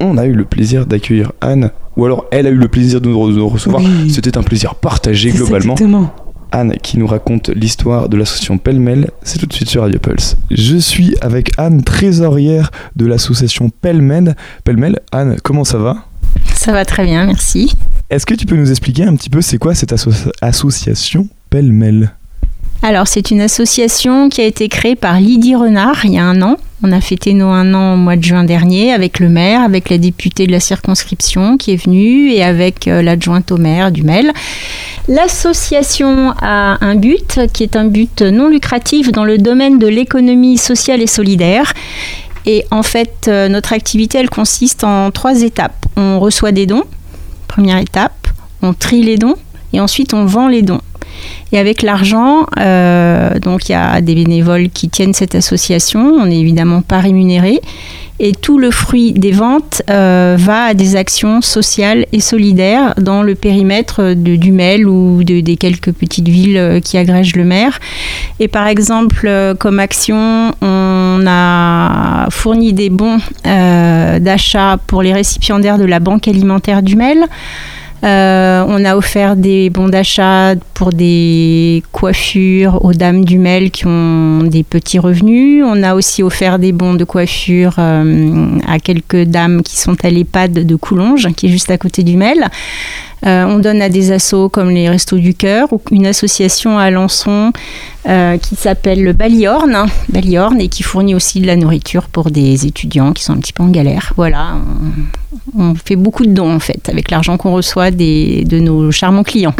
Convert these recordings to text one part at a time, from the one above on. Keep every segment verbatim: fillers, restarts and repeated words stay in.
on a eu le plaisir d'accueillir Anne, ou alors elle a eu le plaisir de nous, de nous recevoir. Oui. C'était un plaisir partagé c'est globalement. Exactement. Anne qui nous raconte l'histoire de l'association Pêle-Mêle, c'est tout de suite sur Radio Pulse. Je suis avec Anne, trésorière de l'association Pêle-Mêle. Pêle-Mêle, Anne, comment ça va ? Ça va très bien, merci. Est-ce que tu peux nous expliquer un petit peu c'est quoi cette asso- association Pêle-Mêle ? Alors, c'est une association qui a été créée par Lydie Renard il y a un an. On a fêté nos un an au mois de juin dernier avec le maire, avec la députée de la circonscription qui est venue et avec euh, l'adjointe au maire du Mêle. L'association a un but qui est un but non lucratif dans le domaine de l'économie sociale et solidaire. Et en fait, euh, notre activité, elle consiste en trois étapes. On reçoit des dons, première étape, on trie les dons et ensuite on vend les dons. Et avec l'argent, euh, donc il y a des bénévoles qui tiennent cette association, on n'est évidemment pas rémunéré. Et tout le fruit des ventes euh, va à des actions sociales et solidaires dans le périmètre de, du Mêle ou de, des quelques petites villes qui agrègent le maire. Et par exemple, comme action, on a fourni des bons euh, d'achat pour les récipiendaires de la Banque alimentaire du Mêle. Euh, on a offert des bons d'achat pour des coiffures aux dames du Mêle qui ont des petits revenus. On a aussi offert des bons de coiffure euh, à quelques dames qui sont à l'EHPAD de Coulonges, qui est juste à côté du Mêle. Euh, on donne à des assos comme les Restos du Cœur ou une association à Alençon euh, qui s'appelle Baliorne, Baliorne et qui fournit aussi de la nourriture pour des étudiants qui sont un petit peu en galère. Voilà, on, on fait beaucoup de dons en fait avec l'argent qu'on reçoit des, de nos charmants clients.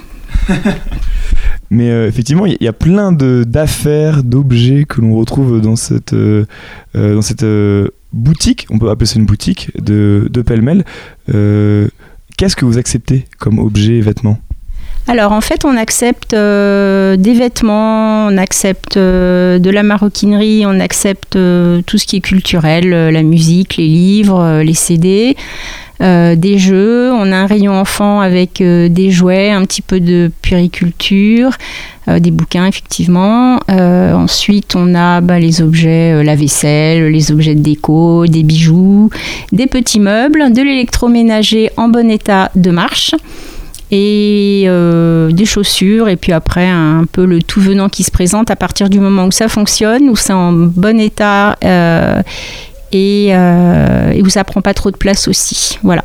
Mais euh, effectivement, il y, y a plein de, d'affaires, d'objets que l'on retrouve dans cette, euh, dans cette euh, boutique, on peut appeler ça une boutique de, de Pêle-Mêle. Euh, Qu'est-ce que vous acceptez comme objet et vêtements ? Alors en fait on accepte euh, des vêtements, on accepte euh, de la maroquinerie, on accepte euh, tout ce qui est culturel, euh, la musique, les livres, euh, les C D, euh, des jeux. On a un rayon enfant avec euh, des jouets, un petit peu de puériculture, euh, des bouquins effectivement. Euh, ensuite on a bah, les objets, euh, la vaisselle, les objets de déco, des bijoux, des petits meubles, de l'électroménager en bon état de marche. Et euh, des chaussures, et puis après un peu le tout venant qui se présente à partir du moment où ça fonctionne, où c'est en bon état euh, et, euh, et où ça prend pas trop de place aussi. Voilà.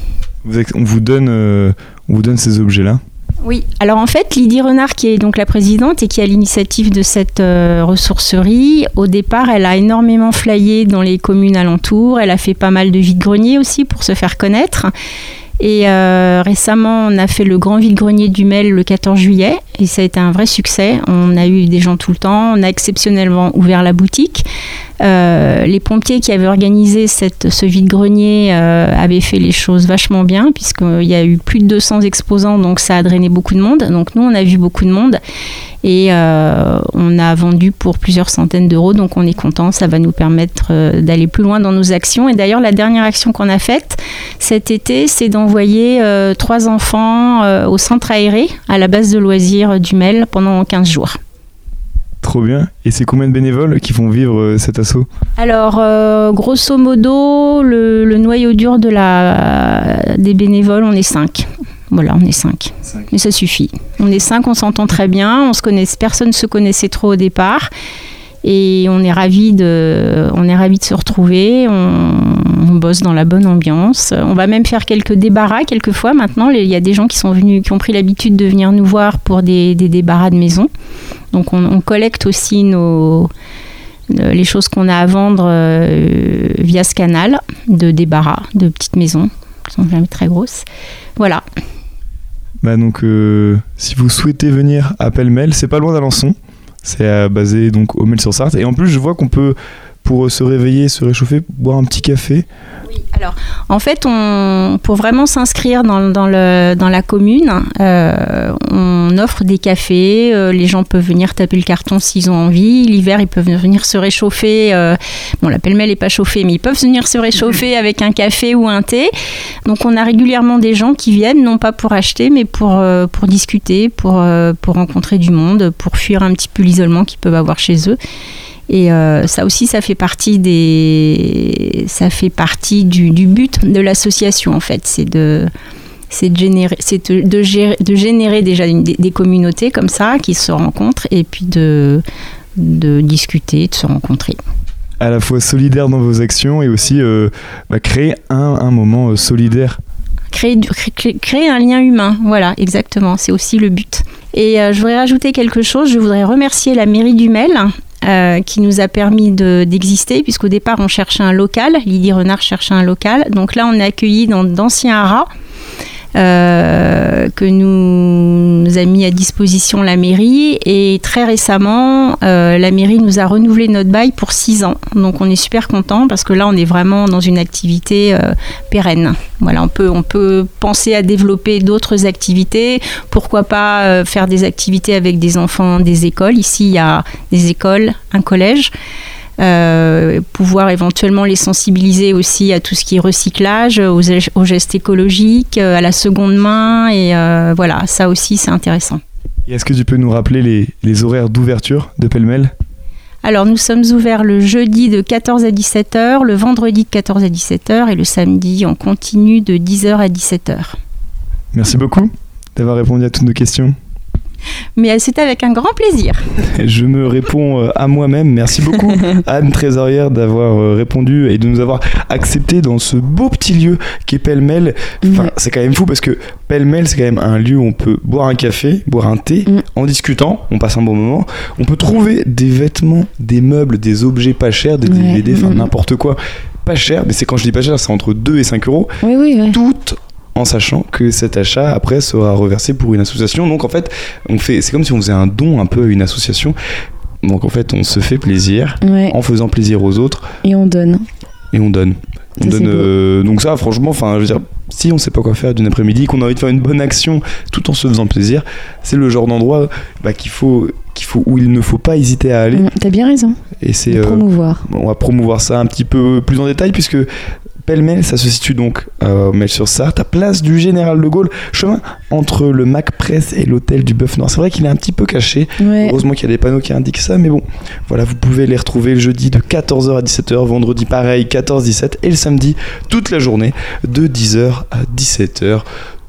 On vous donne, euh, on vous donne ces objets-là ? Oui, alors en fait, Lydie Renard, qui est donc la présidente et qui a l'initiative de cette euh, ressourcerie, au départ, elle a énormément flyé dans les communes alentours, elle a fait pas mal de vide-greniers aussi pour se faire connaître. Et euh, récemment, on a fait le grand vide-grenier du Mêle le quatorze juillet et ça a été un vrai succès. On a eu des gens tout le temps, on a exceptionnellement ouvert la boutique. Euh, les pompiers qui avaient organisé cette, ce vide-grenier euh, avaient fait les choses vachement bien puisqu'il y a eu plus de deux cents exposants, donc ça a drainé beaucoup de monde. Donc nous, on a vu beaucoup de monde et euh, on a vendu pour plusieurs centaines d'euros, donc on est content. Ça va nous permettre euh, d'aller plus loin dans nos actions. Et d'ailleurs, la dernière action qu'on a faite cet été, c'est d'envoyer euh, trois enfants euh, au centre aéré à la base de loisirs du Mêle pendant quinze jours. Trop bien. Et c'est combien de bénévoles qui font vivre euh, cet assaut ? Alors, euh, grosso modo, le, le noyau dur de la, des bénévoles, on est cinq. Voilà, on est cinq. cinq. Mais ça suffit. On est cinq, on s'entend très bien. On se connaît, personne ne se connaissait trop au départ. Et on est ravis de, on est ravis de se retrouver. On, on bosse dans la bonne ambiance. On va même faire quelques débarras quelquefois. Maintenant, il y a des gens qui sont venus, qui ont pris l'habitude de venir nous voir pour des, des débarras de maison. Donc on, on collecte aussi nos, les choses qu'on a à vendre euh, via ce canal de débarras, de petites maisons, qui sont jamais très grosses. Voilà. Bah donc, euh, si vous souhaitez venir à Pêle-Mêle, c'est pas loin d'Alençon. C'est euh, basé donc au Mêle-sur-Sarthe. Et en plus, je vois qu'on peut, pour se réveiller, se réchauffer, boire un petit café. Oui, alors en fait, on, pour vraiment s'inscrire dans, dans, le, dans la commune, euh, on offre des cafés. Euh, les gens peuvent venir taper le carton s'ils ont envie. L'hiver, ils peuvent venir se réchauffer. Euh, bon, la Pêle-Mêle n'est pas chauffée, mais ils peuvent venir se réchauffer avec un café ou un thé. Donc, on a régulièrement des gens qui viennent, non pas pour acheter, mais pour, euh, pour discuter, pour, euh, pour rencontrer du monde, pour fuir un petit peu l'isolement qu'ils peuvent avoir chez eux. Et euh, ça aussi, ça fait partie des, ça fait partie du, du but de l'association en fait, c'est de, c'est de générer, c'est de, de, gérer, de générer déjà une, des, des communautés comme ça qui se rencontrent et puis de, de discuter, de se rencontrer. À la fois solidaire dans vos actions et aussi euh, bah, créer un, un moment euh, solidaire. Créer, créer, créer un lien humain, voilà, exactement, c'est aussi le but. Et euh, je voudrais rajouter quelque chose, je voudrais remercier la mairie du Mel euh, qui nous a permis de, d'exister, puisqu'au départ on cherchait un local, Lydie Renard cherchait un local, donc là on est accueillis dans d'anciens haras, Euh, que nous, nous a mis à disposition la mairie, et très récemment euh, la mairie nous a renouvelé notre bail pour six ans, donc on est super content parce que là on est vraiment dans une activité euh, pérenne. Voilà, on peut, on peut penser à développer d'autres activités, pourquoi pas euh, faire des activités avec des enfants des écoles. Ici il y a des écoles, un collège. Euh, pouvoir éventuellement les sensibiliser aussi à tout ce qui est recyclage, aux, aux gestes écologiques, à la seconde main, et euh, voilà, ça aussi c'est intéressant. Et est-ce que tu peux nous rappeler les, les horaires d'ouverture de Pêle-Mêle ? Alors nous sommes ouverts le jeudi de quatorze à dix-sept heures, le vendredi de quatorze à dix-sept heures et le samedi on continue de dix heures à dix-sept heures. Merci beaucoup d'avoir répondu à toutes nos questions. Mais c'était avec un grand plaisir. Je me réponds à moi-même. Merci beaucoup, Anne, trésorière, d'avoir répondu et de nous avoir accepté dans ce beau petit lieu qu'est Pêle-Mêle. Enfin, ouais. C'est quand même fou parce que Pêle-Mêle, c'est quand même un lieu où on peut boire un café, boire un thé, mm. en discutant, on passe un bon moment. On peut trouver des vêtements, des meubles, des objets pas chers, des ouais. D V D, enfin mm. n'importe quoi. Pas cher, mais c'est quand je dis pas cher, c'est entre deux et cinq euros. Oui, oui, oui. Tout en sachant que cet achat après sera reversé pour une association. Donc en fait, on fait, c'est comme si on faisait un don un peu à une association. Donc en fait, on se fait plaisir ouais. en faisant plaisir aux autres. Et on donne. Et on donne. On donne euh, donc ça, franchement, enfin, je veux dire, si on sait pas quoi faire d'une après-midi, qu'on a envie de faire une bonne action tout en se faisant plaisir, c'est le genre d'endroit bah, qu'il faut, qu'il faut, où il ne faut pas hésiter à aller. Mmh, t'as bien raison. Et c'est de promouvoir. Euh, on va promouvoir ça un petit peu plus en détail puisque Pêle-Mêle, ça se situe donc euh, au Mel-sur-Sarthe, à place du Général de Gaulle, chemin entre le Macpresse et l'hôtel du Bœuf Noir. C'est vrai qu'il est un petit peu caché. Ouais. Heureusement qu'il y a des panneaux qui indiquent ça, mais bon, voilà, vous pouvez les retrouver le jeudi de quatorze heures à dix-sept heures, vendredi pareil, quatorze à dix-sept, et le samedi toute la journée de dix heures à dix-sept heures.